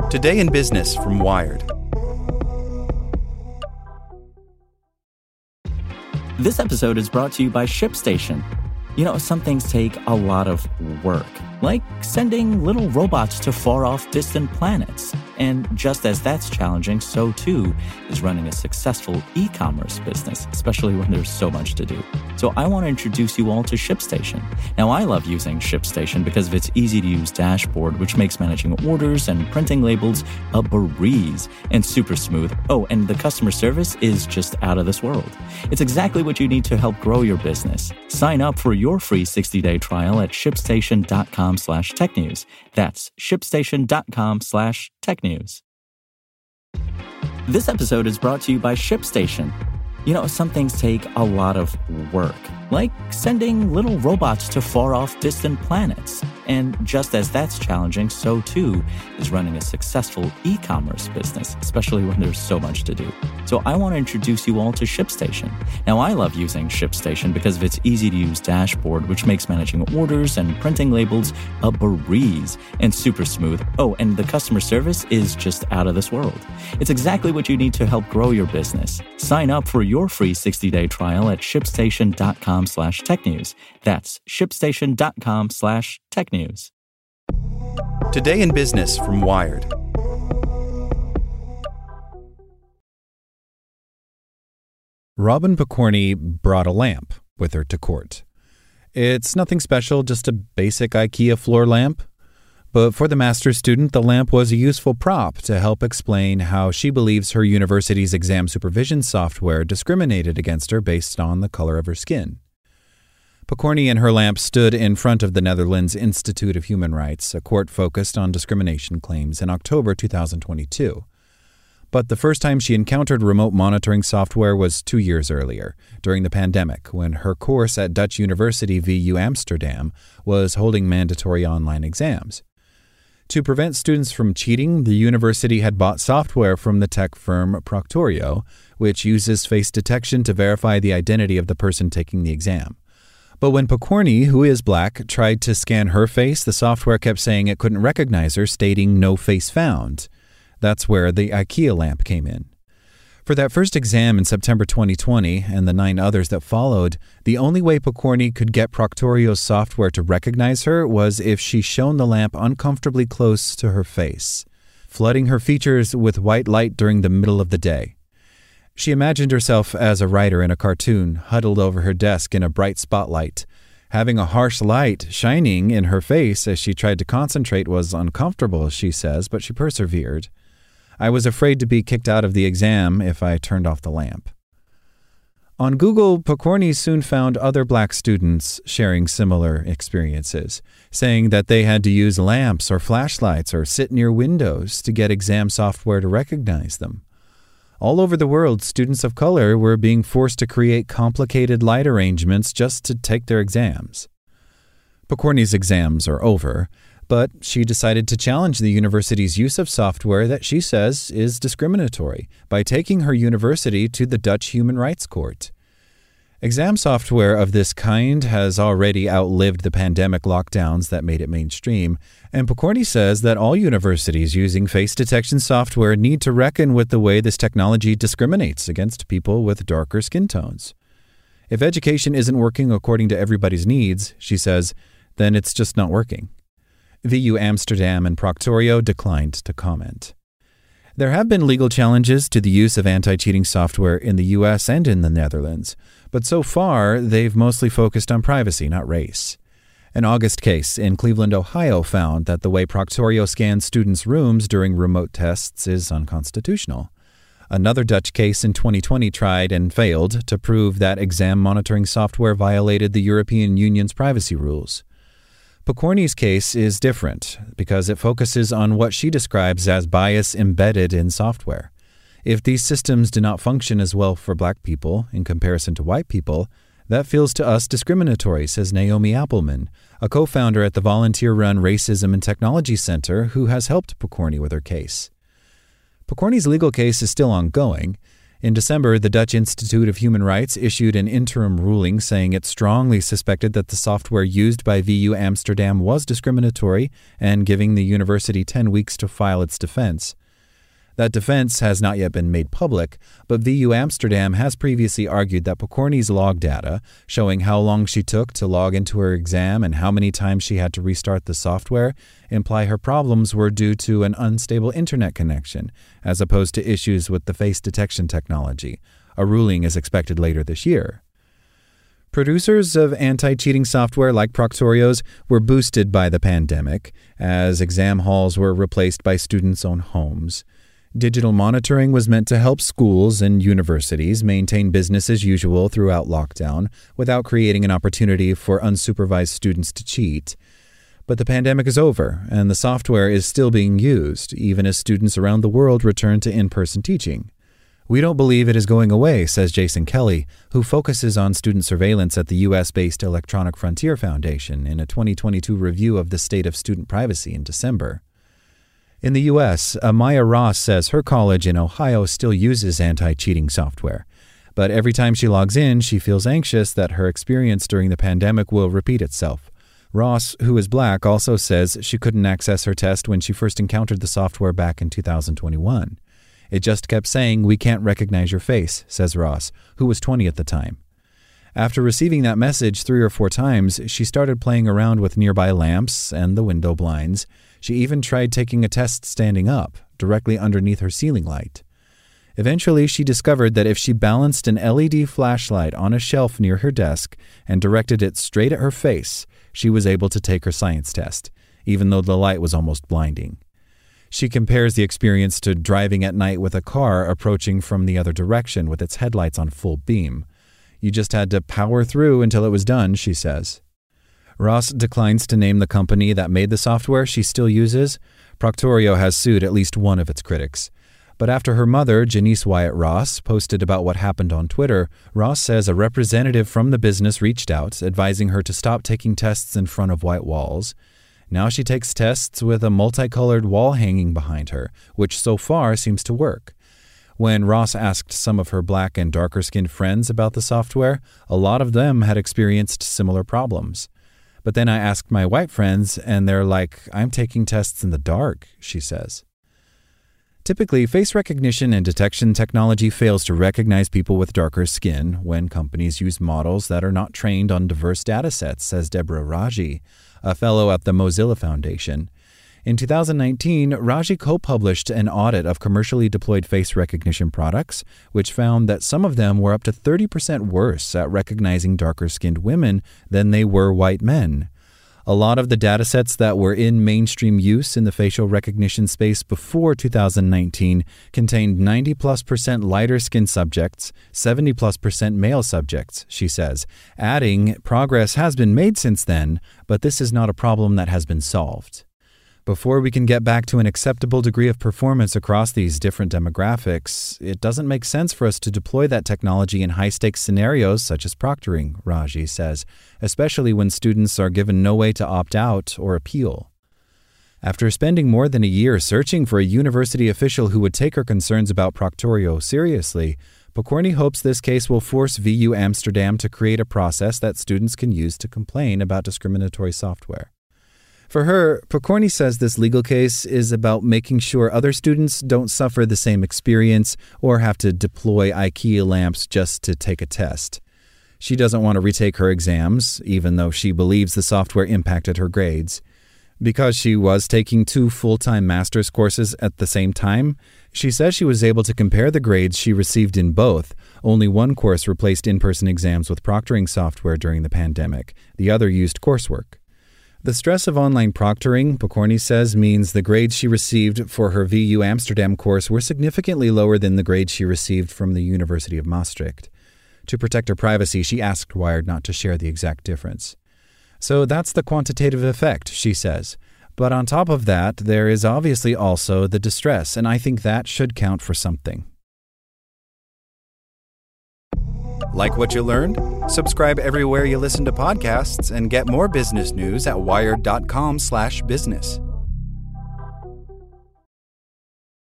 Today in Business from Wired. This episode is brought to you by ShipStation. You know, some things take a lot of work, like sending little robots to far-off distant planets. And just as that's challenging, so too is running a successful e-commerce business, especially when there's so much to do. So I want to introduce you all to ShipStation. Now, I love using ShipStation because of its easy-to-use dashboard, which makes managing orders and printing labels a breeze and super smooth. Oh, and the customer service is just out of this world. It's exactly what you need to help grow your business. Sign up for your free 60-day trial at shipstation.com/technews. That's shipstation.com/technews. This episode is brought to you by ShipStation. You know, some things take a lot of work, like sending little robots to far-off distant planets. And just as that's challenging, so too is running a successful e-commerce business, especially when there's so much to do. So I want to introduce you all to ShipStation. Now, I love using ShipStation because of its easy-to-use dashboard, which makes managing orders and printing labels a breeze and super smooth. Oh, and the customer service is just out of this world. It's exactly what you need to help grow your business. Sign up for your free 60-day trial at shipstation.com/technews. That's shipstation.com/technews. Today in Business from Wired. Robin Pokorny brought a lamp with her to court. It's nothing special, just a basic IKEA floor lamp. But for the master's student, the lamp was a useful prop to help explain how she believes her university's exam supervision software discriminated against her based on the color of her skin. Pokorny and her lamp stood in front of the Netherlands Institute of Human Rights, a court focused on discrimination claims, in October 2022. But the first time she encountered remote monitoring software was 2 years earlier, during the pandemic, when her course at Dutch University VU Amsterdam was holding mandatory online exams. To prevent students from cheating, the university had bought software from the tech firm Proctorio, which uses face detection to verify the identity of the person taking the exam. But when Pokorny, who is black, tried to scan her face, the software kept saying it couldn't recognize her, stating "no face found." That's where the IKEA lamp came in. For that first exam in September 2020 and the 9 others that followed, the only way Pokorny could get Proctorio's software to recognize her was if she shone the lamp uncomfortably close to her face, flooding her features with white light during the middle of the day. She imagined herself as a writer in a cartoon, huddled over her desk in a bright spotlight. Having a harsh light shining in her face as she tried to concentrate was uncomfortable, she says, but she persevered. "I was afraid to be kicked out of the exam if I turned off the lamp." On Google, Pokorny soon found other black students sharing similar experiences, saying that they had to use lamps or flashlights or sit near windows to get exam software to recognize them. All over the world, students of color were being forced to create complicated light arrangements just to take their exams. Pokorny's exams are over, but she decided to challenge the university's use of software that she says is discriminatory by taking her university to the Dutch Human Rights Court. Exam software of this kind has already outlived the pandemic lockdowns that made it mainstream, and Pokorny says that all universities using face detection software need to reckon with the way this technology discriminates against people with darker skin tones. If education isn't working according to everybody's needs, she says, then it's just not working. VU Amsterdam and Proctorio declined to comment. There have been legal challenges to the use of anti-cheating software in the U.S. and in the Netherlands, but so far they've mostly focused on privacy, not race. An August case in Cleveland, Ohio found that the way Proctorio scans students' rooms during remote tests is unconstitutional. Another Dutch case in 2020 tried and failed to prove that exam monitoring software violated the European Union's privacy rules. Pokorny's case is different because it focuses on what she describes as bias embedded in software. If these systems do not function as well for black people in comparison to white people, that feels to us discriminatory, says Naomi Appelman, a co-founder at the volunteer-run Racism and Technology Center who has helped Pokorny with her case. Pokorny's legal case is still ongoing. In December, the Dutch Institute of Human Rights issued an interim ruling saying it strongly suspected that the software used by VU Amsterdam was discriminatory and giving the university 10 weeks to file its defense. That defense has not yet been made public, but VU Amsterdam has previously argued that Pokorny's log data, showing how long she took to log into her exam and how many times she had to restart the software, imply her problems were due to an unstable internet connection, as opposed to issues with the face detection technology. A ruling is expected later this year. Producers of anti-cheating software like Proctorio's were boosted by the pandemic, as exam halls were replaced by students' own homes. Digital monitoring was meant to help schools and universities maintain business as usual throughout lockdown without creating an opportunity for unsupervised students to cheat. But the pandemic is over, and the software is still being used, even as students around the world return to in-person teaching. We don't believe it is going away, says Jason Kelly, who focuses on student surveillance at the U.S.-based Electronic Frontier Foundation in a 2022 review of the state of student privacy in December. In the U.S., Amaya Ross says her college in Ohio still uses anti-cheating software. But every time she logs in, she feels anxious that her experience during the pandemic will repeat itself. Ross, who is Black, also says she couldn't access her test when she first encountered the software back in 2021. It just kept saying, "We can't recognize your face," says Ross, who was 20 at the time. After receiving that message 3 or 4 times, she started playing around with nearby lamps and the window blinds. She even tried taking a test standing up, directly underneath her ceiling light. Eventually, she discovered that if she balanced an LED flashlight on a shelf near her desk and directed it straight at her face, she was able to take her science test, even though the light was almost blinding. She compares the experience to driving at night with a car approaching from the other direction with its headlights on full beam. You just had to power through until it was done, she says. Ross declines to name the company that made the software she still uses. Proctorio has sued at least one of its critics. But after her mother, Janice Wyatt Ross, posted about what happened on Twitter, Ross says a representative from the business reached out, advising her to stop taking tests in front of white walls. Now she takes tests with a multicolored wall hanging behind her, which so far seems to work. When Ross asked some of her black and darker-skinned friends about the software, a lot of them had experienced similar problems. But then I asked my white friends, and they're like, "I'm taking tests in the dark," she says. Typically, face recognition and detection technology fails to recognize people with darker skin when companies use models that are not trained on diverse datasets, says Deborah Raji, a fellow at the Mozilla Foundation. In 2019, Raji co-published an audit of commercially deployed face recognition products, which found that some of them were up to 30% worse at recognizing darker-skinned women than they were white men. A lot of the datasets that were in mainstream use in the facial recognition space before 2019 contained 90+% lighter-skinned subjects, 70+% male subjects, she says, adding, "Progress has been made since then, but this is not a problem that has been solved." Before we can get back to an acceptable degree of performance across these different demographics, it doesn't make sense for us to deploy that technology in high-stakes scenarios such as proctoring, Raji says, especially when students are given no way to opt out or appeal. After spending more than a year searching for a university official who would take her concerns about Proctorio seriously, Pokorny hopes this case will force VU Amsterdam to create a process that students can use to complain about discriminatory software. For her, Pokorny says this legal case is about making sure other students don't suffer the same experience or have to deploy IKEA lamps just to take a test. She doesn't want to retake her exams, even though she believes the software impacted her grades. Because she was taking 2 full-time master's courses at the same time, she says she was able to compare the grades she received in both. Only one course replaced in-person exams with proctoring software during the pandemic. The other used coursework. The stress of online proctoring, Pokorny says, means the grades she received for her VU Amsterdam course were significantly lower than the grades she received from the University of Maastricht. To protect her privacy, she asked Wired not to share the exact difference. So that's the quantitative effect, she says. But on top of that, there is obviously also the distress, and I think that should count for something. Like what you learned? Subscribe everywhere you listen to podcasts and get more business news at wired.com/business.